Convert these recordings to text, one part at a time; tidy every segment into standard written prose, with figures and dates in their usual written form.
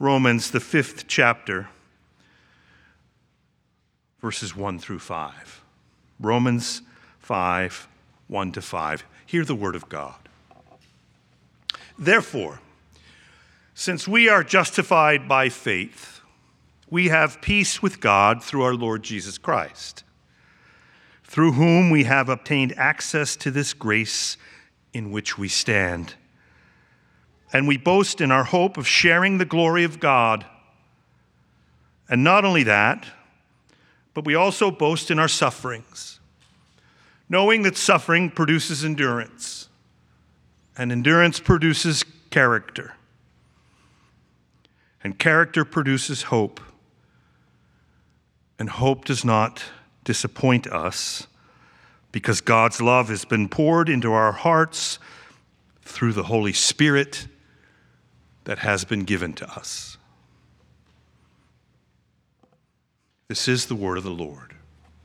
Romans, the 5th chapter, verses 1 through 5. Romans 5, 1 to 5. Hear the word of God. Therefore, since we are justified by faith, we have peace with God through our Lord Jesus Christ, through whom we have obtained access to this grace in which we stand. And we boast in our hope of sharing the glory of God. And not only that, but we also boast in our sufferings, knowing that suffering produces endurance, and endurance produces character, and character produces hope, and hope does not disappoint us, because God's love has been poured into our hearts through the Holy Spirit that has been given to us. This is the word of the Lord.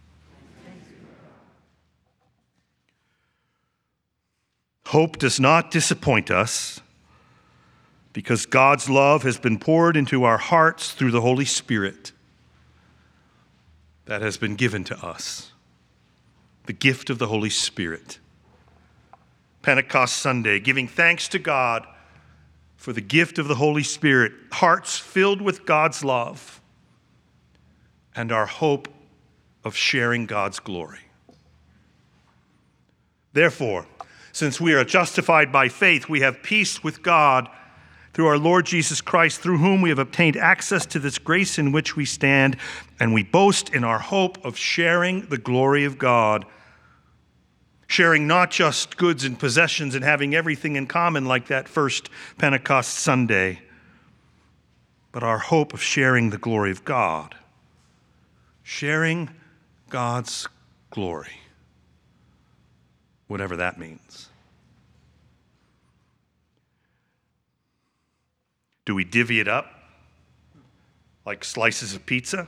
Hope does not disappoint us, because God's love has been poured into our hearts through the Holy Spirit that has been given to us. The gift of the Holy Spirit. Pentecost Sunday, giving thanks to God for the gift of the Holy Spirit, hearts filled with God's love, and our hope of sharing God's glory. Therefore, since we are justified by faith, we have peace with God through our Lord Jesus Christ, through whom we have obtained access to this grace in which we stand, and we boast in our hope of sharing the glory of God, sharing not just goods and possessions and having everything in common like that first Pentecost Sunday, but our hope of sharing the glory of God, sharing God's glory, whatever that means. Do we divvy it up like slices of pizza?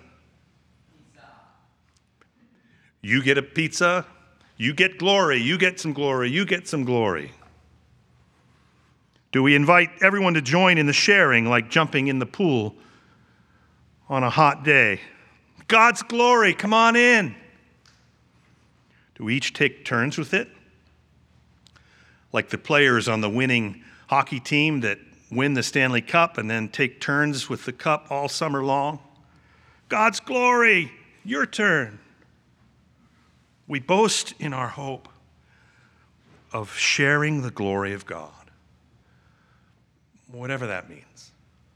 You get a pizza, you get glory, you get some glory, you get some glory. Do we invite everyone to join in the sharing like jumping in the pool on a hot day? God's glory, come on in. Do we each take turns with it? Like the players on the winning hockey team that win the Stanley Cup and then take turns with the cup all summer long? God's glory, your turn. We boast in our hope of sharing the glory of God, whatever that means.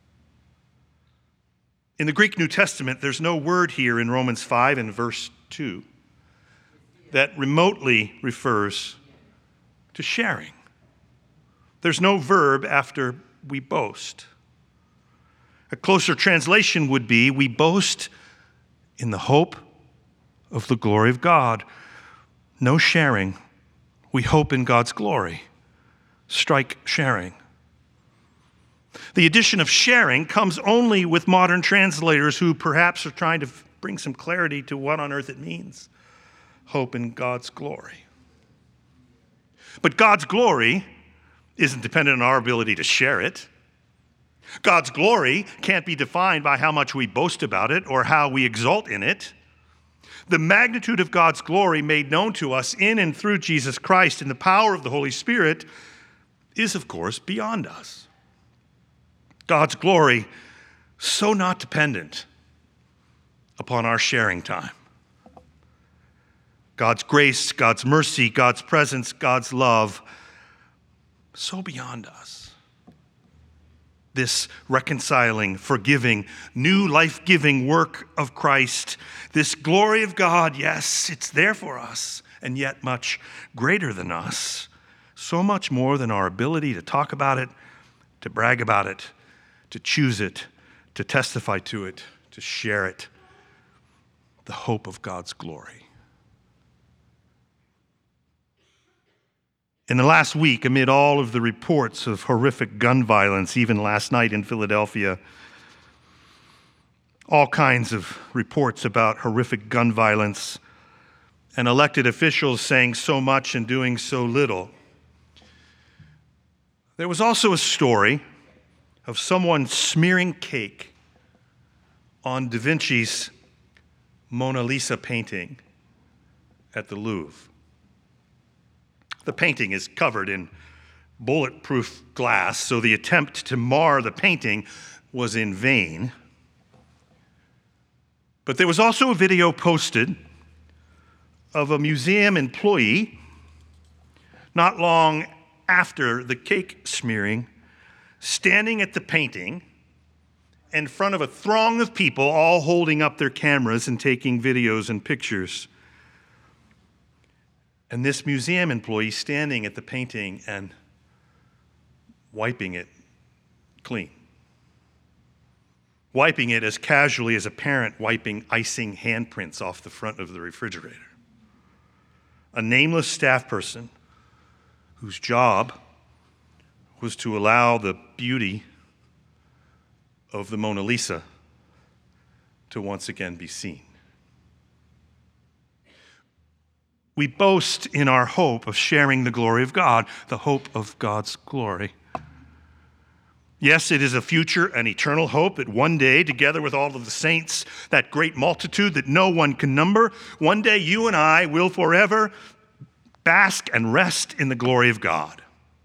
In the Greek New Testament, there's no word here in Romans 5 and verse 2 that remotely refers to sharing. There's no verb after we boast. A closer translation would be, we boast in the hope of the glory of God. No sharing. We hope in God's glory. Strike sharing. The addition of sharing comes only with modern translators who perhaps are trying to bring some clarity to what on earth it means. Hope in God's glory. But God's glory isn't dependent on our ability to share it. God's glory can't be defined by how much we boast about it or how we exult in it. The magnitude of God's glory made known to us in and through Jesus Christ in the power of the Holy Spirit is, of course, beyond us. God's glory so not dependent upon our sharing time. God's grace, God's mercy, God's presence, God's love, so beyond us. This reconciling, forgiving, new life-giving work of Christ, this glory of God, yes, it's there for us, and yet much greater than us, so much more than our ability to talk about it, to brag about it, to choose it, to testify to it, to share it. The hope of God's glory. In the last week, amid all of the reports of horrific gun violence, even last night in Philadelphia, all kinds of reports about horrific gun violence and elected officials saying so much and doing so little. There was also a story of someone smearing cake on Da Vinci's Mona Lisa painting at the Louvre. The painting is covered in bulletproof glass, so the attempt to mar the painting was in vain. But there was also a video posted of a museum employee not long after the cake smearing, standing at the painting in front of a throng of people, all holding up their cameras and taking videos and pictures. And this museum employee standing at the painting and wiping it clean. Wiping it as casually as a parent wiping icing handprints off the front of the refrigerator. A nameless staff person whose job was to allow the beauty of the Mona Lisa to once again be seen. We boast in our hope of sharing the glory of God, the hope of God's glory. Yes, it is a future and eternal hope that one day, together with all of the saints, that great multitude that no one can number, one day you and I will forever bask and rest in the glory of God.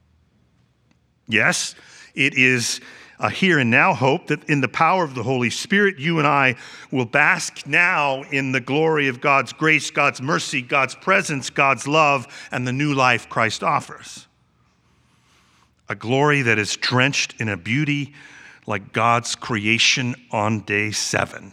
Yes, it is a here and now hope that in the power of the Holy Spirit, you and I will bask now in the glory of God's grace, God's mercy, God's presence, God's love, and the new life Christ offers. A glory that is drenched in a beauty like God's creation on day 7.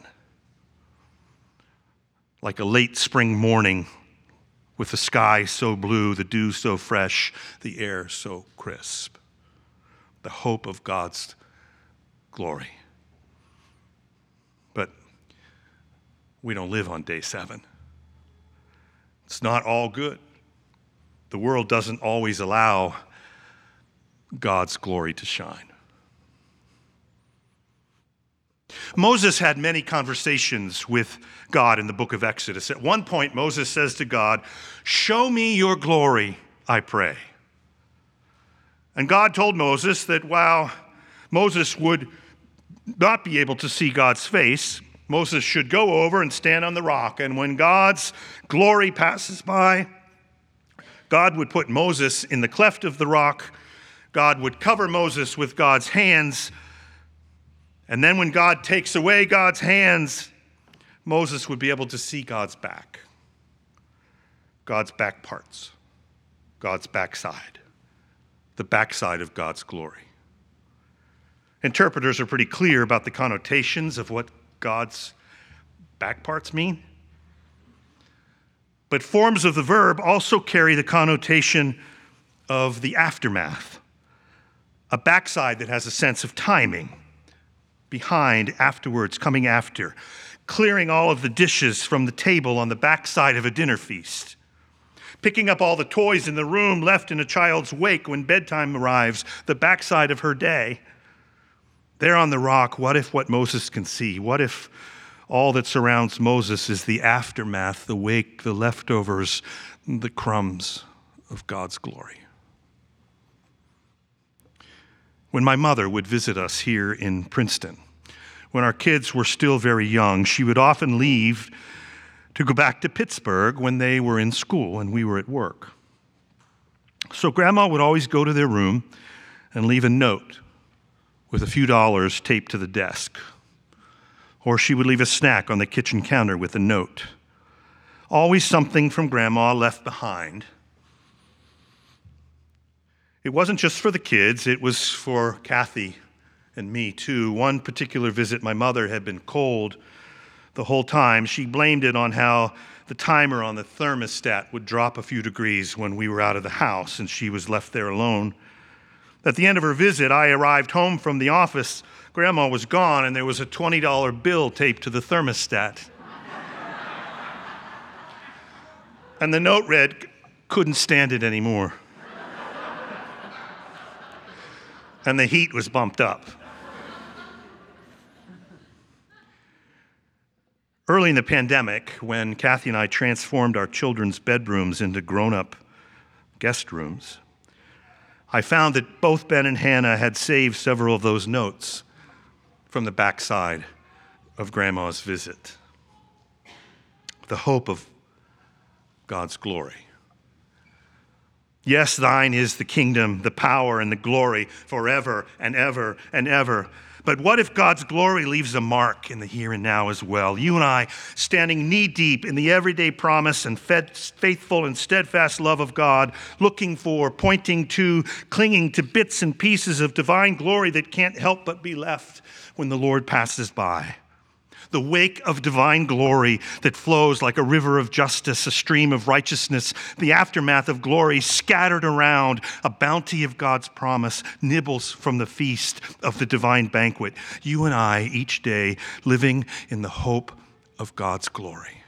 Like a late spring morning with the sky so blue, the dew so fresh, the air so crisp. The hope of God's glory. But we don't live on day 7. It's not all good. The world doesn't always allow God's glory to shine. Moses had many conversations with God in the book of Exodus. At one point, Moses says to God, "Show me your glory, I pray." And God told Moses that while Moses would not be able to see God's face, Moses should go over and stand on the rock. And when God's glory passes by, God would put Moses in the cleft of the rock. God would cover Moses with God's hands. And then when God takes away God's hands, Moses would be able to see God's back. God's back parts. God's backside. The backside of God's glory. Interpreters are pretty clear about the connotations of what God's back parts mean. But forms of the verb also carry the connotation of the aftermath. A backside that has a sense of timing. Behind, afterwards, coming after. Clearing all of the dishes from the table on the backside of a dinner feast. Picking up all the toys in the room left in a child's wake when bedtime arrives, the backside of her day. There on the rock, what if what Moses can see? What if all that surrounds Moses is the aftermath, the wake, the leftovers, the crumbs of God's glory? When my mother would visit us here in Princeton, when our kids were still very young, she would often leave to go back to Pittsburgh when they were in school and we were at work. So Grandma would always go to their room and leave a note with a few dollars taped to the desk. Or she would leave a snack on the kitchen counter with a note. Always something from Grandma left behind. It wasn't just for the kids, it was for Kathy and me too. One particular visit, my mother had been cold the whole time. She blamed it on how the timer on the thermostat would drop a few degrees when we were out of the house and she was left there alone. At the end of her visit, I arrived home from the office. Grandma was gone and there was a $20 bill taped to the thermostat. And the note read, "Couldn't stand it anymore." And the heat was bumped up. Early in the pandemic, when Kathy and I transformed our children's bedrooms into grown-up guest rooms, I found that both Ben and Hannah had saved several of those notes from the backside of Grandma's visit. The hope of God's glory. Yes, thine is the kingdom, the power, and the glory forever and ever and ever. But what if God's glory leaves a mark in the here and now as well? You and I, standing knee-deep in the everyday promise and faithful and steadfast love of God, looking for, pointing to, clinging to bits and pieces of divine glory that can't help but be left when the Lord passes by. The wake of divine glory that flows like a river of justice, a stream of righteousness, the aftermath of glory scattered around, a bounty of God's promise, nibbles from the feast of the divine banquet. You and I, each day, living in the hope of God's glory.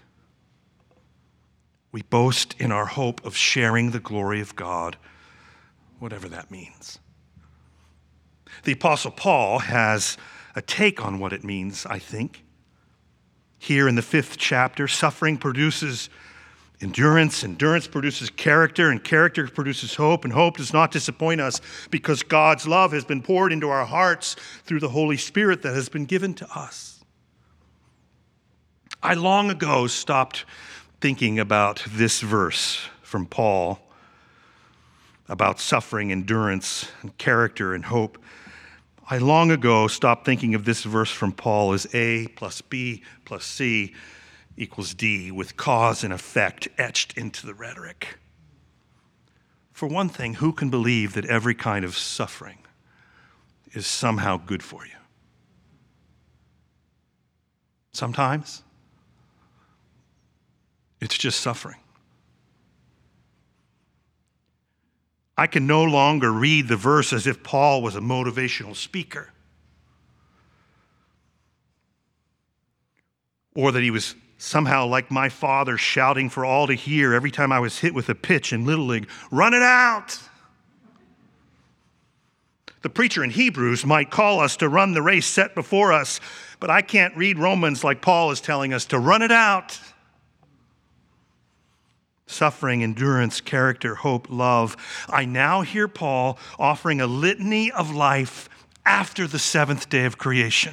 We boast in our hope of sharing the glory of God, whatever that means. The Apostle Paul has a take on what it means, I think. Here in the 5th chapter, suffering produces endurance, endurance produces character, and character produces hope, and hope does not disappoint us because God's love has been poured into our hearts through the Holy Spirit that has been given to us. I long ago stopped thinking about this verse from Paul about suffering, endurance, and character and hope. I long ago stopped thinking of this verse from Paul as A plus B plus C equals D, with cause and effect etched into the rhetoric. For one thing, who can believe that every kind of suffering is somehow good for you? Sometimes it's just suffering. I can no longer read the verse as if Paul was a motivational speaker, or that he was somehow like my father shouting for all to hear every time I was hit with a pitch in Little League, "Run it out!" The preacher in Hebrews might call us to run the race set before us, but I can't read Romans like Paul is telling us to run it out. Suffering, endurance, character, hope, love. I now hear Paul offering a litany of life after the 7th day of creation.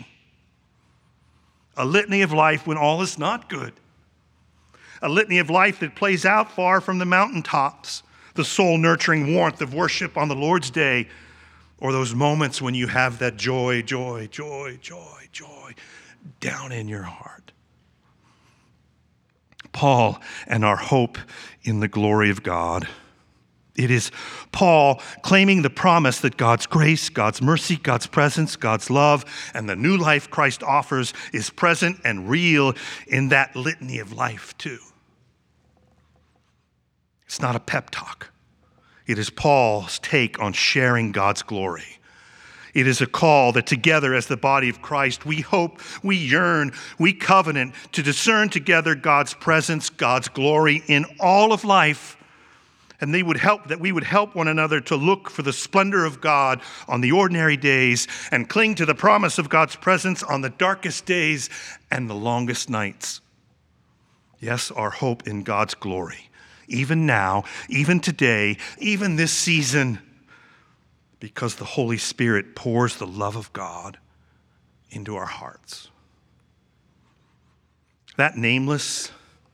A litany of life when all is not good. A litany of life that plays out far from the mountaintops, the soul-nurturing warmth of worship on the Lord's day, or those moments when you have that joy, joy, joy, joy, joy down in your heart. Paul and our hope in the glory of God. It is Paul claiming the promise that God's grace, God's mercy, God's presence, God's love, and the new life Christ offers is present and real in that litany of life too. It's not a pep talk. It is Paul's take on sharing God's glory. It is a call that together as the body of Christ, we hope, we yearn, we covenant to discern together God's presence, God's glory in all of life, and that we would help one another to look for the splendor of God on the ordinary days and cling to the promise of God's presence on the darkest days and the longest nights. Yes, our hope in God's glory, even now, even today, even this season, because the Holy Spirit pours the love of God into our hearts. That nameless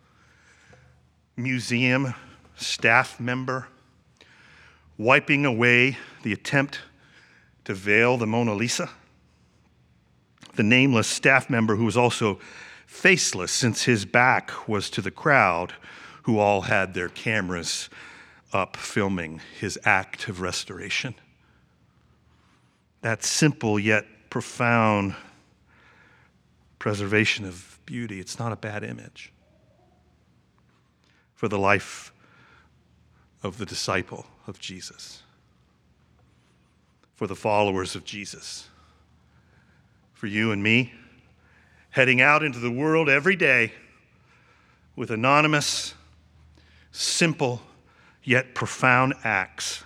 museum staff member wiping away the attempt to veil the Mona Lisa, the nameless staff member who was also faceless since his back was to the crowd who all had their cameras up filming his act of restoration. That simple yet profound preservation of beauty, it's not a bad image for the life of the disciple of Jesus, for the followers of Jesus, for you and me, heading out into the world every day with anonymous, simple, yet profound acts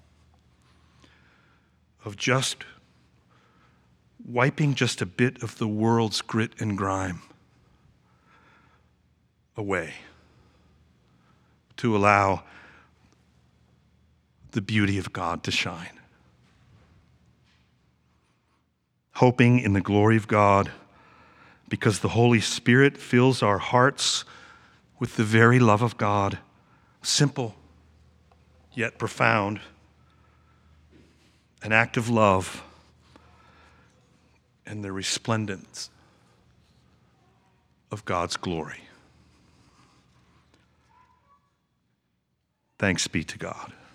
of just wiping just a bit of the world's grit and grime away to allow the beauty of God to shine. Hoping in the glory of God because the Holy Spirit fills our hearts with the very love of God, simple yet profound, an act of love and the resplendence of God's glory. Thanks be to God.